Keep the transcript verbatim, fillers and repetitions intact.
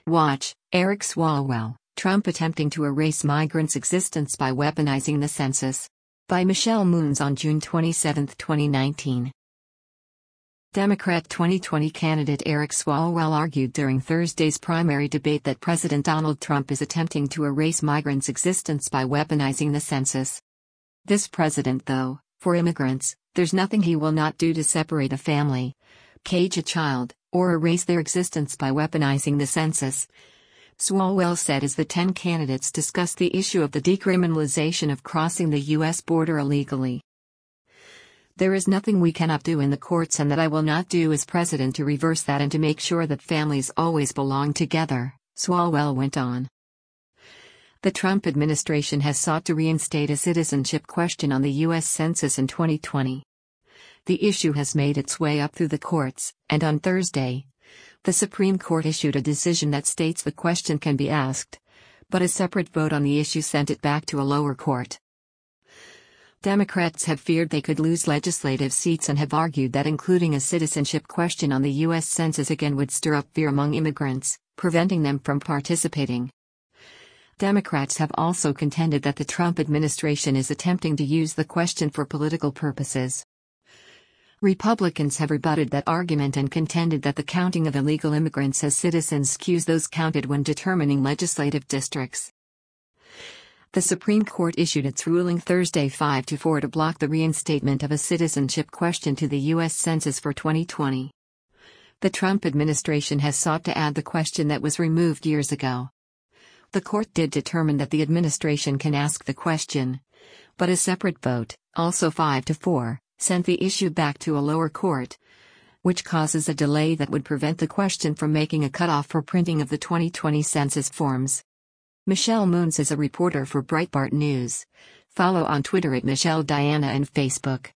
Watch, Eric Swalwell, Trump attempting to erase migrants' existence by weaponizing the census. By Michelle Moons on June twenty-seventh, twenty nineteen. Democrat twenty twenty candidate Eric Swalwell argued during Thursday's primary debate that President Donald Trump is attempting to erase migrants' existence by weaponizing the census. This president, though, for immigrants, there's nothing he will not do to separate a family, cage a child, or erase their existence by weaponizing the census, Swalwell said as the ten candidates discussed the issue of the decriminalization of crossing the U S border illegally. There is nothing we cannot do in the courts and that I will not do as president to reverse that and to make sure that families always belong together, Swalwell went on. The Trump administration has sought to reinstate a citizenship question on the U S Census in twenty twenty. The issue has made its way up through the courts, and on Thursday, the Supreme Court issued a decision that states the question can be asked, but a separate vote on the issue sent it back to a lower court. Democrats have feared they could lose legislative seats and have argued that including a citizenship question on the U S Census again would stir up fear among immigrants, preventing them from participating. Democrats have also contended that the Trump administration is attempting to use the question for political purposes. Republicans have rebutted that argument and contended that the counting of illegal immigrants as citizens skews those counted when determining legislative districts. The Supreme Court issued its ruling Thursday five to four to block the reinstatement of a citizenship question to the U S Census for twenty twenty. The Trump administration has sought to add the question that was removed years ago. The court did determine that the administration can ask the question, but a separate vote, also five to four, sent the issue back to a lower court, which causes a delay that would prevent the question from making a cutoff for printing of the twenty twenty census forms. Michelle Moons is a reporter for Breitbart News. Follow on Twitter at Michelle Diana and Facebook.